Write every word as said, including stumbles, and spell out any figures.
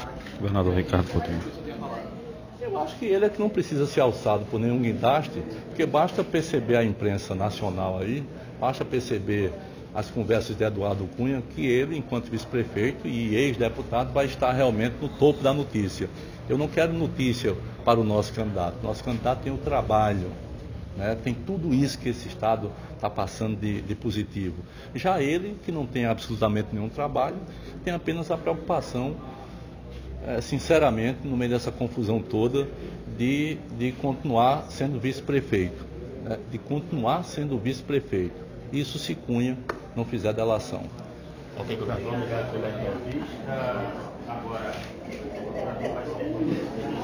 Governador Ricardo Coutinho. Eu acho que ele é que não precisa ser alçado por nenhum guindaste, porque basta perceber a imprensa nacional aí, basta perceber as conversas de Eduardo Cunha, que ele, enquanto vice-prefeito e ex-deputado, vai estar realmente no topo da notícia. Eu não quero notícia para o nosso candidato. Nosso candidato tem o trabalho, né? Tem tudo isso que esse Estado está passando de, de positivo. Já ele, que não tem absolutamente nenhum trabalho, tem apenas a preocupação, é, sinceramente, no meio dessa confusão toda, de, de continuar sendo vice-prefeito. Né? De continuar sendo vice-prefeito. Isso se Cunha não fizer delação. Ok, governador, obrigado pela entrevista. Agora,